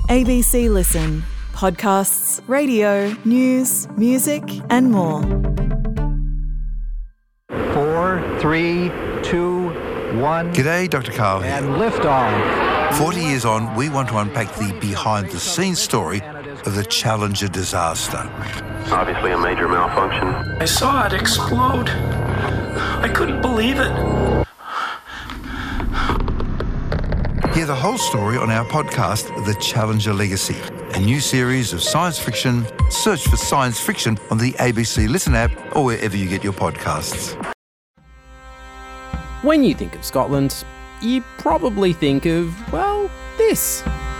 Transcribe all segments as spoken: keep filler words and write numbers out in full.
A B C Listen. Podcasts, radio, news, music and more. Four, three, two, one. G'day, Doctor Carl here. And liftoff. Forty years on, we want to unpack the behind-the-scenes story of the Challenger disaster. Obviously a major malfunction. I saw it explode. I couldn't believe it. Hear the whole story on our podcast, The Challenger Legacy, a new series of science fiction. Search for Science Fiction on the A B C Listen app or wherever you get your podcasts. When you think of Scotland, you probably think of, well, this.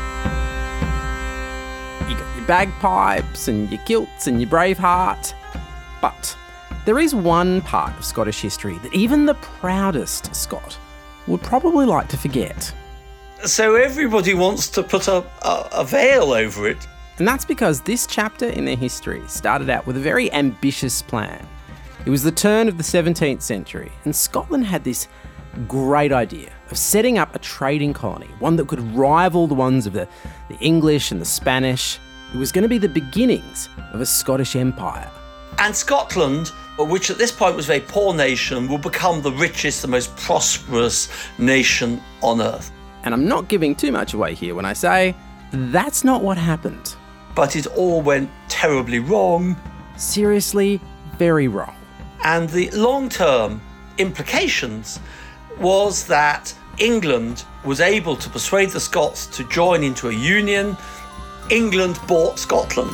You got your bagpipes and your kilts and your Braveheart. But there is one part of Scottish history that even the proudest Scot would probably like to forget. So everybody wants to put a, a, a veil over it. And that's because this chapter in their history started out with a very ambitious plan. It was the turn of the seventeenth century, and Scotland had this great idea of setting up a trading colony, one that could rival the ones of the, the English and the Spanish. It was going to be the beginnings of a Scottish empire. And Scotland, which at this point was a very poor nation, will become the richest, the most prosperous nation on earth. And I'm not giving too much away here when I say that's not what happened. But it all went terribly wrong. Seriously, very wrong. And the long-term implications was that England was able to persuade the Scots to join into a union. England bought Scotland.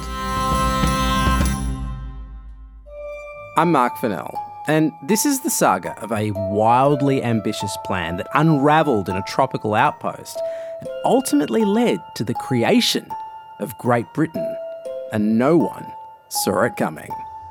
I'm Mark Fennell, and this is the saga of a wildly ambitious plan that unravelled in a tropical outpost and ultimately led to the creation of Great Britain, and no one saw it coming.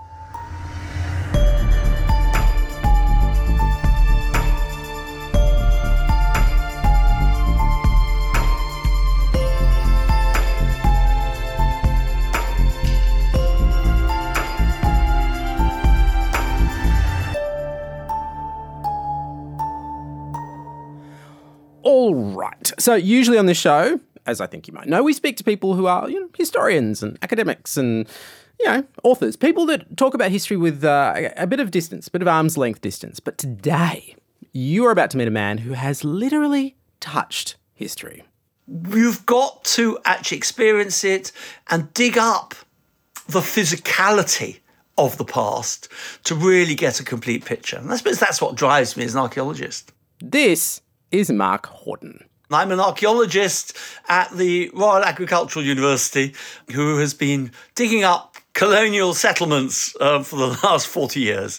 All right. So usually on this show, as I think you might know, we speak to people who are, you know, historians and academics and, you know, authors, people that talk about history with uh, a bit of distance, a bit of arm's length distance. But today, you are about to meet a man who has literally touched history. You've got to actually experience it and dig up the physicality of the past to really get a complete picture. And I suppose that's what drives me as an archaeologist. This is Mark Horton. I'm an archaeologist at the Royal Agricultural University who has been digging up colonial settlements uh, for the last forty years.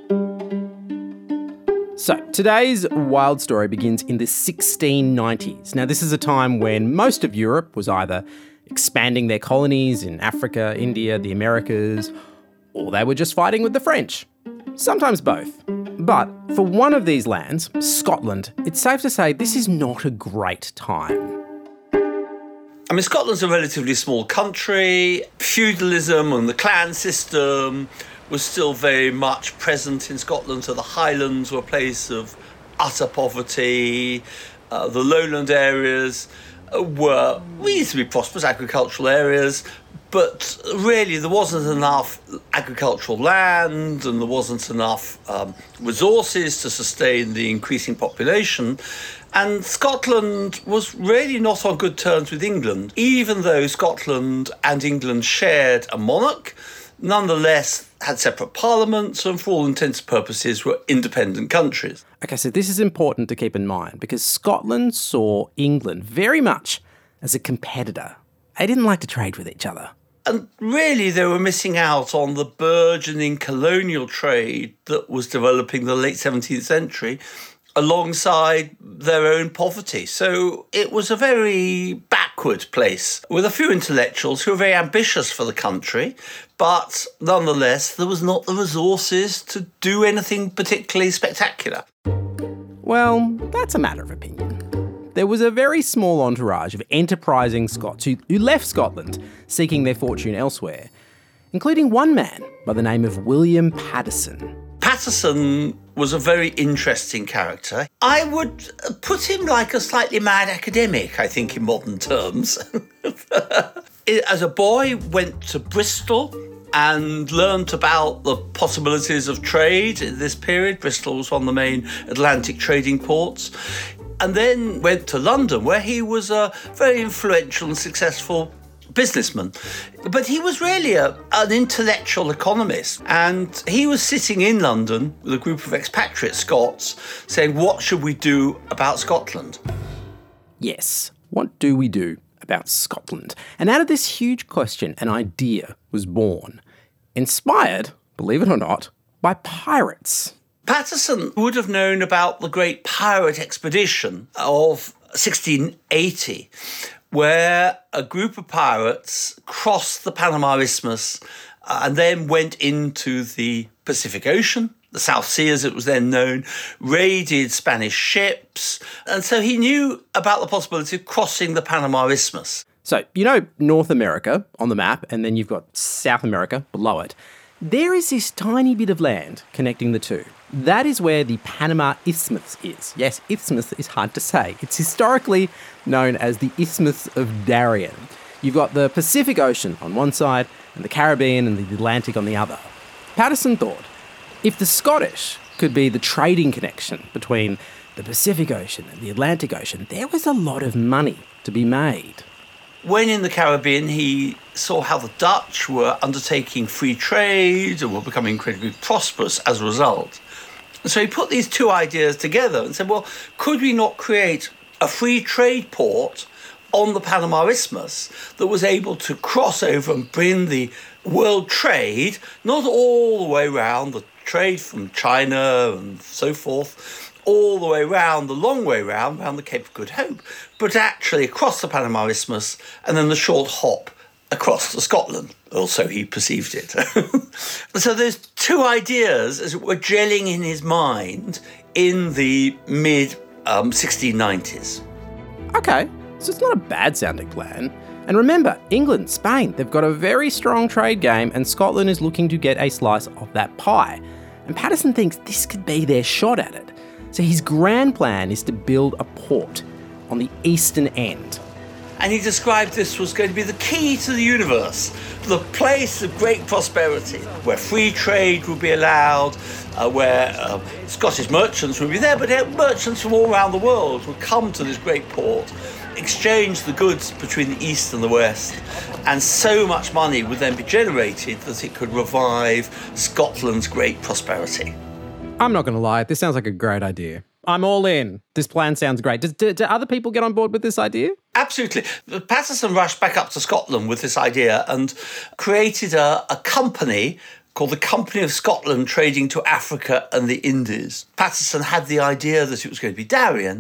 So, today's wild story begins in the sixteen nineties. Now, this is a time when most of Europe was either expanding their colonies in Africa, India, the Americas, or they were just fighting with the French. Sometimes both. But for one of these lands, Scotland, it's safe to say this is not a great time. I mean, Scotland's a relatively small country. Feudalism and the clan system was still very much present in Scotland. So the Highlands were a place of utter poverty. Uh, the lowland areas were reasonably prosperous agricultural areas. But really, there wasn't enough agricultural land and there wasn't enough um, resources to sustain the increasing population. And Scotland was really not on good terms with England. Even though Scotland and England shared a monarch, nonetheless had separate parliaments and for all intents and purposes were independent countries. Okay, so this is important to keep in mind because Scotland saw England very much as a competitor. They didn't like to trade with each other. And really, they were missing out on the burgeoning colonial trade that was developing in the late seventeenth century alongside their own poverty. So it was a very backward place with a few intellectuals who were very ambitious for the country, but nonetheless, there was not the resources to do anything particularly spectacular. Well, that's a matter of opinion. There was a very small entourage of enterprising Scots who, who left Scotland seeking their fortune elsewhere, including one man by the name of William Paterson. Paterson was a very interesting character. I would put him like a slightly mad academic, I think, in modern terms. As a boy, went to Bristol and learnt about the possibilities of trade in this period. Bristol was one of the main Atlantic trading ports. And then went to London, where he was a very influential and successful businessman. But he was really a, an intellectual economist. And he was sitting in London with a group of expatriate Scots saying, what should we do about Scotland? Yes, what do we do about Scotland? And out of this huge question, an idea was born, inspired, believe it or not, by pirates. Patterson would have known about the great pirate expedition of sixteen eighty, where a group of pirates crossed the Panama Isthmus and then went into the Pacific Ocean, the South Sea as it was then known, raided Spanish ships. And so he knew about the possibility of crossing the Panama Isthmus. So, you know North America on the map, and then you've got South America below it. There is this tiny bit of land connecting the two. That is where the Panama Isthmus is. Yes, isthmus is hard to say. It's historically known as the Isthmus of Darien. You've got the Pacific Ocean on one side and the Caribbean and the Atlantic on the other. Patterson thought, if the Scottish could be the trading connection between the Pacific Ocean and the Atlantic Ocean, there was a lot of money to be made. When in the Caribbean, he saw how the Dutch were undertaking free trade and were becoming incredibly prosperous as a result. And so he put these two ideas together and said, well, could we not create a free trade port on the Panama Isthmus that was able to cross over and bring the world trade, not all the way around, the trade from China and so forth, all the way round, the long way round, round the Cape of Good Hope, but actually across the Panama Isthmus and then the short hop across to Scotland. Also, he perceived it. So those two ideas as it were gelling in his mind in the mid um, sixteen nineties. Okay, so it's not a bad sounding plan. And remember, England, Spain, they've got a very strong trade game and Scotland is looking to get a slice of that pie. And Patterson thinks this could be their shot at it. So his grand plan is to build a port on the eastern end. And he described this was going to be the key to the universe, the place of great prosperity, where free trade would be allowed, uh, where uh, Scottish merchants would be there, but merchants from all around the world would come to this great port, exchange the goods between the East and the West, and so much money would then be generated that it could revive Scotland's great prosperity. I'm not going to lie, this sounds like a great idea. I'm all in. This plan sounds great. Do, do, do other people get on board with this idea? Absolutely. Patterson rushed back up to Scotland with this idea and created a, a company called the Company of Scotland Trading to Africa and the Indies. Patterson had the idea that it was going to be Darien,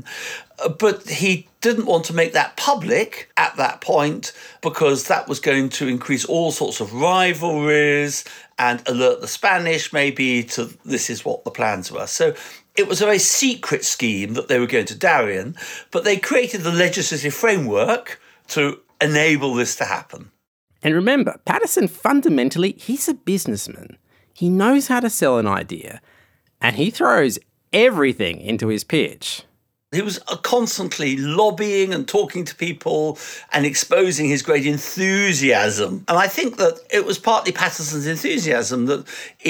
but he didn't want to make that public at that point because that was going to increase all sorts of rivalries and alert the Spanish maybe to this is what the plans were. So it was a very secret scheme that they were going to Darien, but they created the legislative framework to enable this to happen. And remember, Patterson fundamentally, he's a businessman. He knows how to sell an idea, and he throws everything into his pitch. He was constantly lobbying and talking to people and exposing his great enthusiasm. And I think that it was partly Patterson's enthusiasm that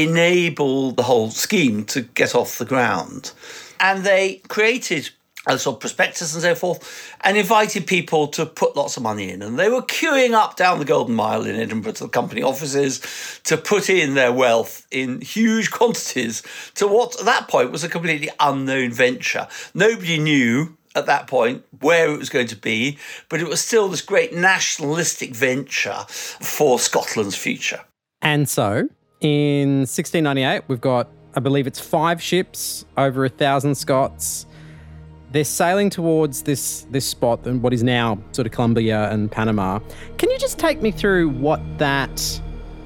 enabled the whole scheme to get off the ground. And they created a sort of prospectus and so forth, and invited people to put lots of money in. And they were queuing up down the Golden Mile in Edinburgh to the company offices to put in their wealth in huge quantities to what at that point was a completely unknown venture. Nobody knew at that point where it was going to be, but it was still this great nationalistic venture for Scotland's future. And so in sixteen ninety-eight, we've got, I believe it's five ships, over a thousand Scots. They're sailing towards this this spot and what is now sort of Colombia and Panama. Can you just take me through what that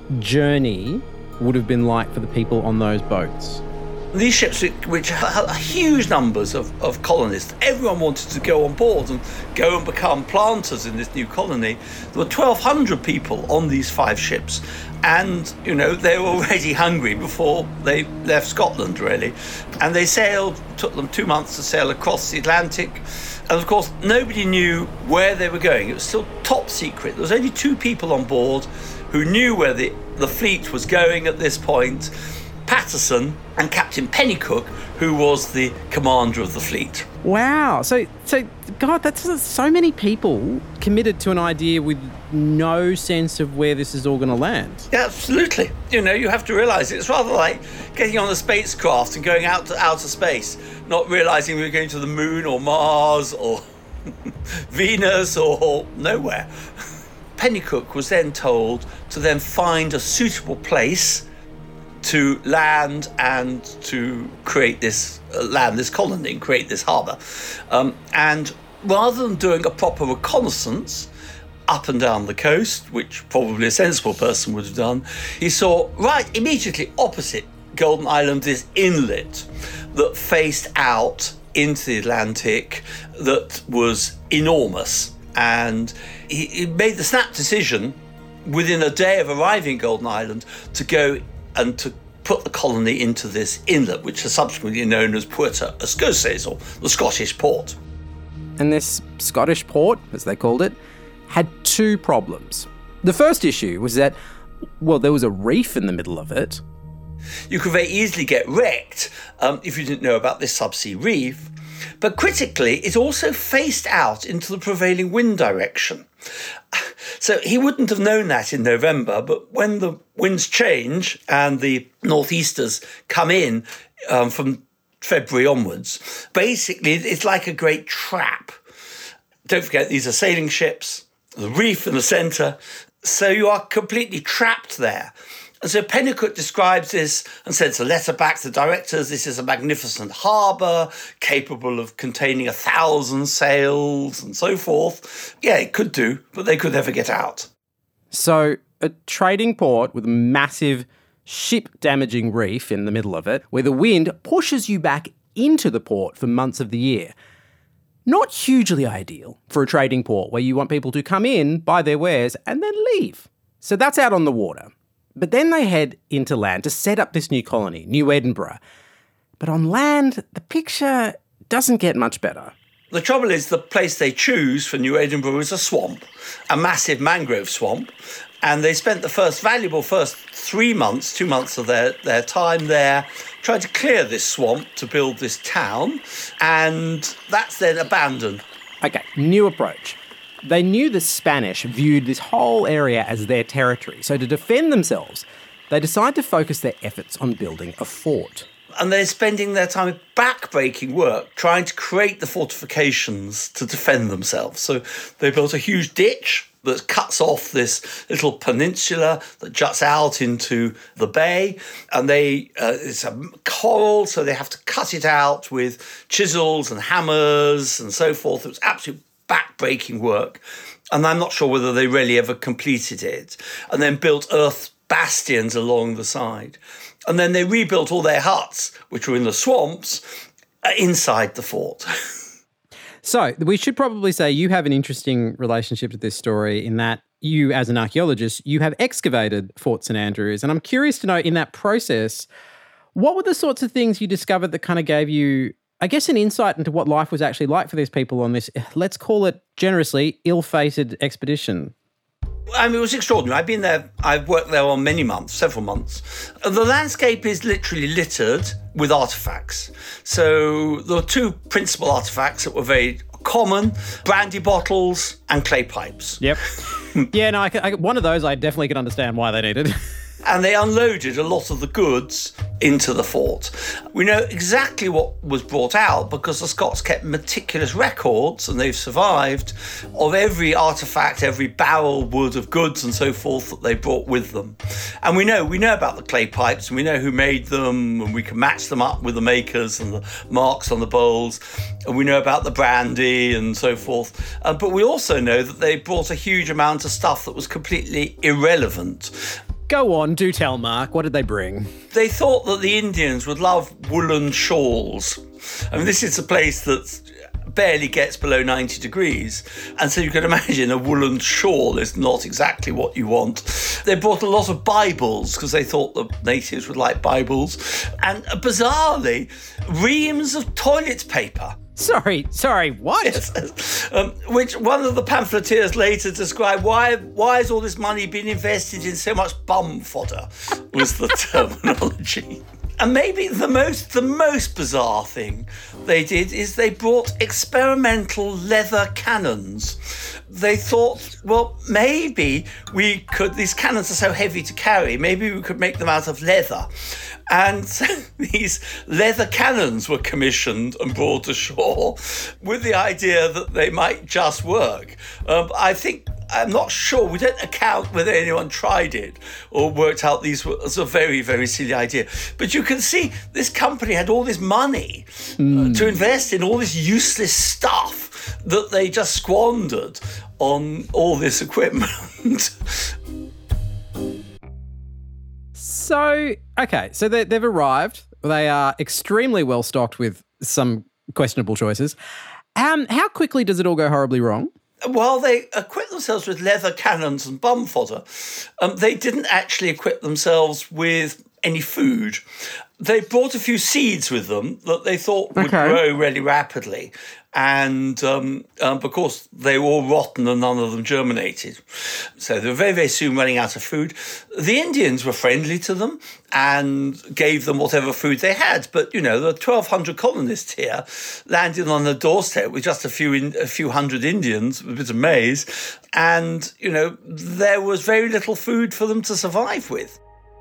journey would have been like for the people on those boats? These ships, which had huge numbers of, of colonists, everyone wanted to go on board and go and become planters in this new colony. There were twelve hundred people on these five ships. And, you know, they were already hungry before they left Scotland, really. And they sailed, took them two months to sail across the Atlantic And of course, nobody knew where they were going. It was still top secret. There was only two people on board who knew where the, the fleet was going at this point, Patterson and Captain Pennycook, who was the commander of the fleet. Wow. So, so God, that's so many people committed to an idea with no sense of where this is all going to land. Yeah, absolutely. You know, you have to realise it's rather like getting on a spacecraft and going out to outer space, not realising we're going to the moon or Mars or Venus or nowhere. Pennycook was then told to then find a suitable place to land and to create this uh, land this colony and create this harbour. Um, and rather than doing a proper reconnaissance up and down the coast, which probably a sensible person would have done, he saw right immediately opposite Golden Island this inlet that faced out into the Atlantic that was enormous. And he, he made the snap decision within a day of arriving at Golden Island to go and to put the colony into this inlet, which is subsequently known as Puerto Escocés, or the Scottish port. And this Scottish port, as they called it, had two problems. The first issue was that, well, there was a reef in the middle of it. You could very easily get wrecked um, if you didn't know about this subsea reef. But critically, it also faced out into the prevailing wind direction. So he wouldn't have known that in November, but when the winds change and the northeasters come in um, from February onwards, basically it's like a great trap. Don't forget, these are sailing ships, the reef in the centre, so you are completely trapped there. And so Pennycook describes this and sends a letter back to the directors. This is a magnificent harbour, capable of containing a thousand sails and so forth. Yeah, it could do, but they could never get out. So a trading port with a massive ship-damaging reef in the middle of it, where the wind pushes you back into the port for months of the year. Not hugely ideal for a trading port where you want people to come in, buy their wares, and then leave. So that's out on the water. But then they head into land to set up this new colony, New Edinburgh. But on land, the picture doesn't get much better. The trouble is the place they choose for New Edinburgh is a swamp, a massive mangrove swamp. And they spent the first valuable first three months, two months of their, their time there, trying to clear this swamp to build this town. And that's then abandoned. Okay, new approach. They knew the Spanish viewed this whole area as their territory, so to defend themselves, they decided to focus their efforts on building a fort. And they're spending their time with back-breaking work, trying to create the fortifications to defend themselves. So they built a huge ditch that cuts off this little peninsula that juts out into the bay. And they uh, it's a coral, so they have to cut it out with chisels and hammers and so forth. It was absolutely back-breaking work, and I'm not sure whether they really ever completed it, and then built earth bastions along the side. And then they rebuilt all their huts, which were in the swamps, uh, inside the fort. So we should probably say you have an interesting relationship to this story in that you, as an archaeologist, you have excavated Fort St Andrews, and I'm curious to know, in that process, what were the sorts of things you discovered that kind of gave you, I guess, an insight into what life was actually like for these people on this, let's call it generously, ill-fated expedition? I mean, it was extraordinary. I've been there, I've worked there on many months, several months. The landscape is literally littered with artefacts. So there were two principal artefacts that were very common: brandy bottles and clay pipes. Yep. yeah, no, I, I, one of those I definitely could understand why they needed. And they unloaded a lot of the goods into the fort. We know exactly what was brought out because the Scots kept meticulous records, and they've survived, of every artefact, every barrel wood of goods and so forth that they brought with them. And we know we know about the clay pipes, and we know who made them, and we can match them up with the makers and the marks on the bowls, and we know about the brandy and so forth. Uh, but we also know that they brought a huge amount of stuff that was completely irrelevant. Go on, do tell, Mark. What did they bring? They thought that the Indians would love woolen shawls. I mean, this is a place that barely gets below ninety degrees. And so you can imagine a woolen shawl is not exactly what you want. They brought a lot of Bibles because they thought the natives would like Bibles. And uh, bizarrely, reams of toilet paper. Sorry, sorry, what? Yes. Um, which one of the pamphleteers later described, why why has all this money been invested in so much bum fodder, was the terminology. And maybe the most the most bizarre thing they did is they brought experimental leather cannons. They thought, well, maybe we could, these cannons are so heavy to carry, maybe we could make them out of leather. And so these leather cannons were commissioned and brought ashore with the idea that they might just work. Um, I think, I'm not sure, we don't account whether anyone tried it or worked out these were, it's a very, very silly idea. But you can see this company had all this money mm. uh, to invest in all this useless stuff that they just squandered on all this equipment. So, okay, so they, they've arrived. They are extremely well stocked with some questionable choices. Um, how quickly does it all go horribly wrong? While they equip themselves with leather cannons and bum fodder, um, they didn't actually equip themselves with any food. They brought a few seeds with them that they thought would okay. grow really rapidly. And um, um, because they were all rotten and none of them germinated. So they were very, very soon running out of food. The Indians were friendly to them and gave them whatever food they had. But, you know, the twelve hundred colonists here landed on the doorstep with just a few in, a few hundred Indians, with a bit of maize. And, you know, there was very little food for them to survive with.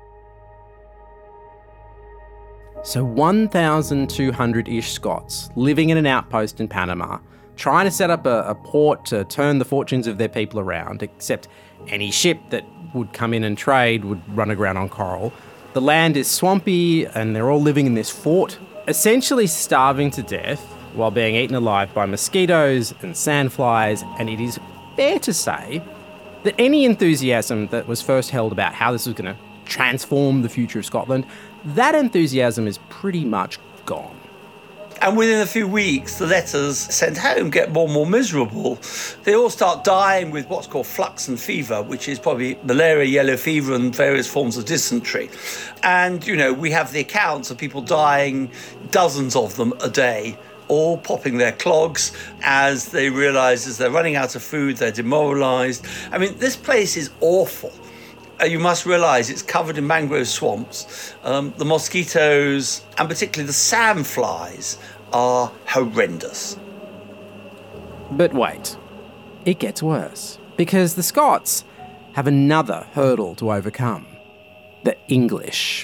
So one thousand two hundred-ish Scots living in an outpost in Panama, trying to set up a, a port to turn the fortunes of their people around, except any ship that would come in and trade would run aground on coral. The land is swampy and they're all living in this fort, essentially starving to death while being eaten alive by mosquitoes and sandflies, and it is fair to say that any enthusiasm that was first held about how this was going to transform the future of Scotland, that enthusiasm is pretty much gone. And within a few weeks, the letters sent home get more and more miserable. They all start dying with what's called fluxen fever, which is probably malaria, yellow fever, and various forms of dysentery. And, you know, we have the accounts of people dying, dozens of them a day, all popping their clogs as they realise as they're running out of food, they're demoralised. I mean, this place is awful. You must realise it's covered in mangrove swamps. Um, the mosquitoes, and particularly the sandflies, are horrendous. But wait, it gets worse, because the Scots have another hurdle to overcome: the English.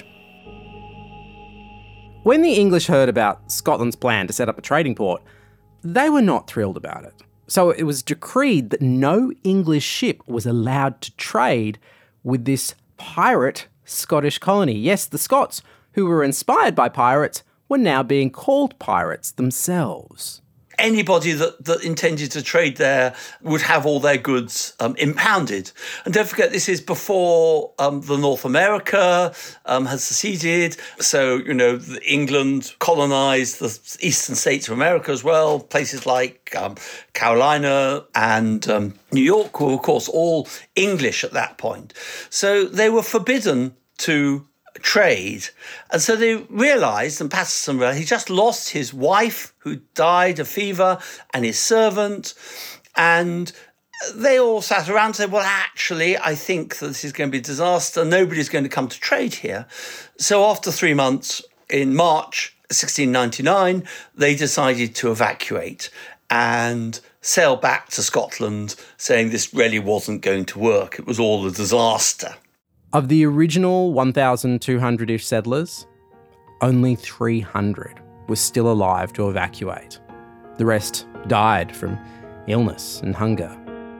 When the English heard about Scotland's plan to set up a trading port, they were not thrilled about it. So it was decreed that no English ship was allowed to trade with this pirate Scottish colony. Yes, the Scots, who were inspired by pirates, were now being called pirates themselves. Anybody that, that intended to trade there would have all their goods um, impounded. And don't forget, this is before um, the North America um, has seceded. So, you know, England colonised the eastern states of America as well. Places like um, Carolina and um, New York were, of course, all English at that point. So they were forbidden to trade. And so they realised, and Patterson realised, he just lost his wife who died of fever and his servant, and they all sat around and said, well, actually, I think that this is going to be a disaster. Nobody's going to come to trade here. So after three months, in March sixteen ninety-nine, they decided to evacuate and sail back to Scotland, saying this really wasn't going to work. It was all a disaster. Of the original one thousand two hundred-ish settlers, only three hundred were still alive to evacuate. The rest died from illness and hunger.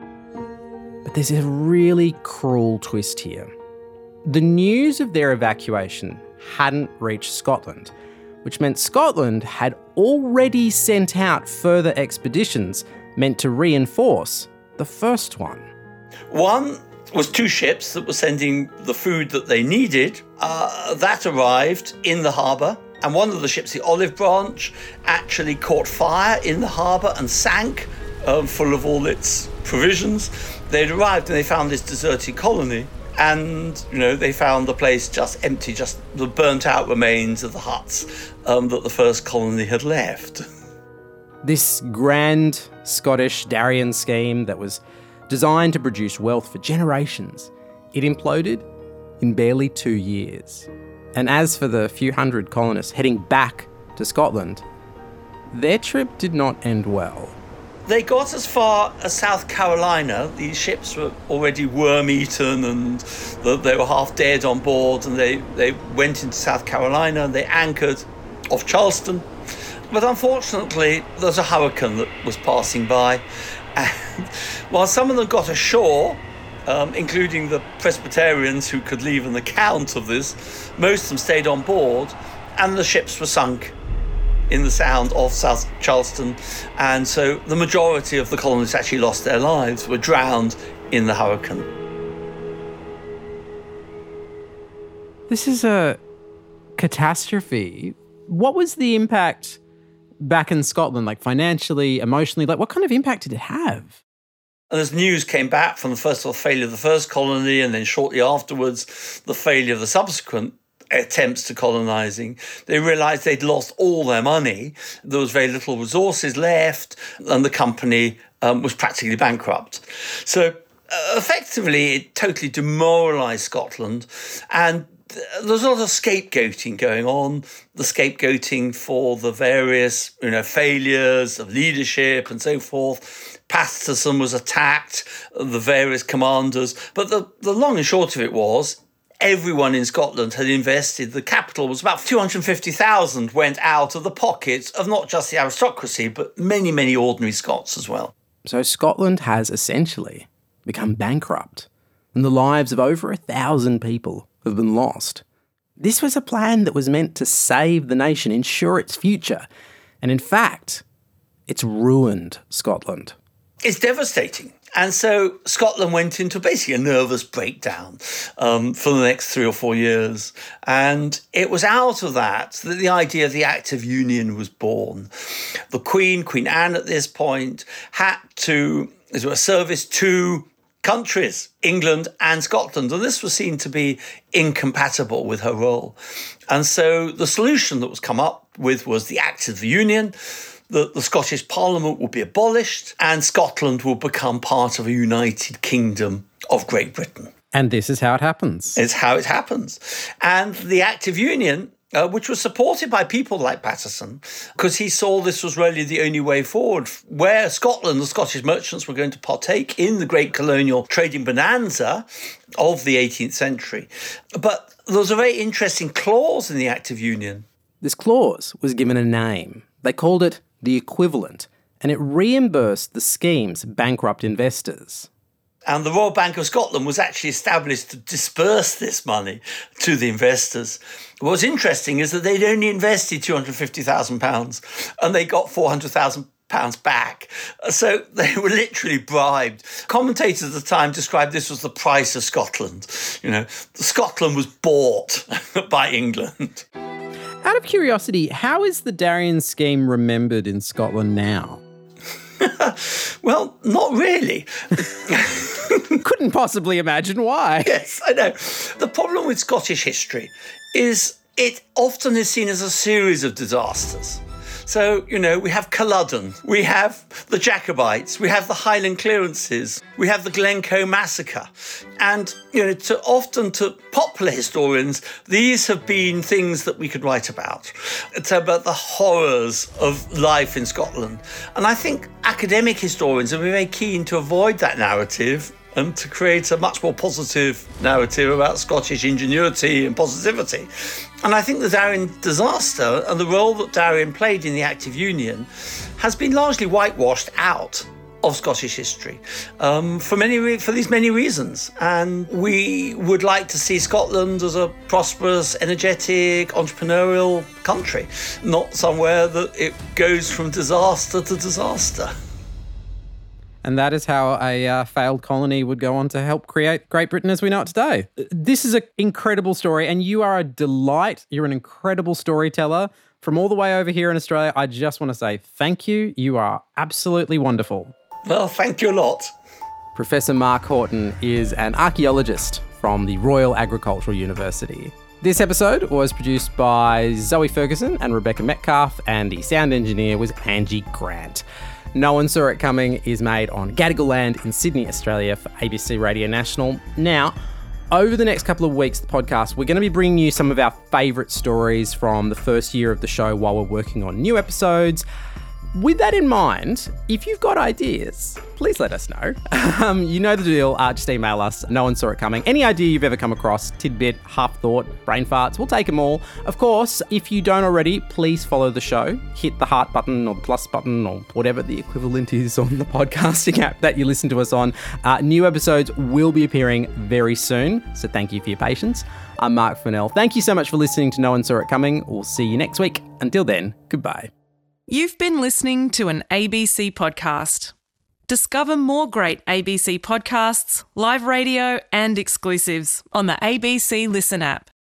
But there's a really cruel twist here. The news of their evacuation hadn't reached Scotland, which meant Scotland had already sent out further expeditions meant to reinforce the first one. One was two ships that were sending the food that they needed. Uh, that arrived in the harbour, and one of the ships, the Olive Branch, actually caught fire in the harbour and sank, um, full of all its provisions. They'd arrived and they found this deserted colony, and you know they found the place just empty, just the burnt-out remains of the huts um, that the first colony had left. This grand Scottish Darien scheme that was designed to produce wealth for generations, it imploded in barely two years. And as for the few hundred colonists heading back to Scotland, their trip did not end well. They got as far as South Carolina. These ships were already worm-eaten and they were half dead on board, and they, they went into South Carolina and they anchored off Charleston. But unfortunately, there was a hurricane that was passing by. And while some of them got ashore, um, including the Presbyterians who could leave an account of this, most of them stayed on board, and the ships were sunk in the sound of South Charleston. And so the majority of the colonists actually lost their lives, were drowned in the hurricane. This is a catastrophe. What was the impact back in Scotland, like financially, emotionally? Like, what kind of impact did it have? And as news came back from the first of all, failure of the first colony, and then shortly afterwards, the failure of the subsequent attempts to colonising, they realised they'd lost all their money. There was very little resources left, and the company um, was practically bankrupt. So uh, effectively, it totally demoralised Scotland, and there was a lot of scapegoating going on, the scapegoating for the various, you know, failures of leadership and so forth. Patterson was attacked, the various commanders. But the, the long and short of it was, everyone in Scotland had invested. The capital was about two hundred fifty thousand went out of the pockets of not just the aristocracy, but many, many ordinary Scots as well. So Scotland has essentially become bankrupt, and the lives of over a thousand people have been lost. This was a plan that was meant to save the nation, ensure its future, and in fact, it's ruined Scotland. It's devastating. And so Scotland went into basically a nervous breakdown um, for the next three or four years. And it was out of that that the idea of the Act of Union was born. The Queen, Queen Anne at this point, had to do a service to countries, England and Scotland. And this was seen to be incompatible with her role. And so the solution that was come up with was the Act of the Union. That the Scottish Parliament would be abolished and Scotland would become part of a united kingdom of Great Britain. And this is how it happens. It's how it happens. And the Act of Union, uh, which was supported by people like Patterson, because he saw this was really the only way forward, where Scotland, the Scottish merchants, were going to partake in the great colonial trading bonanza of the eighteenth century. But there was a very interesting clause in the Act of Union. This clause was given a name. They called it the equivalent, and it reimbursed the scheme's bankrupt investors. And the Royal Bank of Scotland was actually established to disperse this money to the investors. What's interesting is that they'd only invested two hundred fifty thousand pounds and they got four hundred thousand pounds back. So they were literally bribed. Commentators at the time described this as the price of Scotland. You know, Scotland was bought by England. Out of curiosity, how is the Darien scheme remembered in Scotland now? Well, not really. Couldn't possibly imagine why. Yes, I know. The problem with Scottish history is it often is seen as a series of disasters. So, you know, we have Culloden, we have the Jacobites, we have the Highland clearances, we have the Glencoe massacre. And, you know, to, often to popular historians, these have been things that we could write about. It's about the horrors of life in Scotland. And I think academic historians have been very keen to avoid that narrative and to create a much more positive narrative about Scottish ingenuity and positivity. And I think the Darien disaster and the role that Darien played in the Act of Union has been largely whitewashed out of Scottish history um, for many re- for these many reasons. And we would like to see Scotland as a prosperous, energetic, entrepreneurial country, not somewhere that it goes from disaster to disaster. And that is how a uh, failed colony would go on to help create Great Britain as we know it today. This is an incredible story, and you are a delight. You're an incredible storyteller. From all the way over here in Australia, I just want to say thank you. You are absolutely wonderful. Well, thank you a lot. Professor Mark Horton is an archaeologist from the Royal Agricultural University. This episode was produced by Zoe Ferguson and Rebecca Metcalf, and the sound engineer was Angie Grant. No One Saw It Coming is made on Gadigal land in Sydney, Australia for A B C Radio National. Now, over the next couple of weeks, the podcast, we're going to be bringing you some of our favourite stories from the first year of the show while we're working on new episodes. With that in mind, if you've got ideas, please let us know. Um, you know the deal. Uh, just email us. No One Saw It Coming. Any idea you've ever come across, tidbit, half thought, brain farts, we'll take them all. Of course, if you don't already, please follow the show. Hit the heart button or the plus button or whatever the equivalent is on the podcasting app that you listen to us on. Uh, new episodes will be appearing very soon, so thank you for your patience. I'm Mark Fennell. Thank you so much for listening to No One Saw It Coming. We'll see you next week. Until then, goodbye. You've been listening to an A B C podcast. Discover more great A B C podcasts, live radio and exclusives on the A B C Listen app.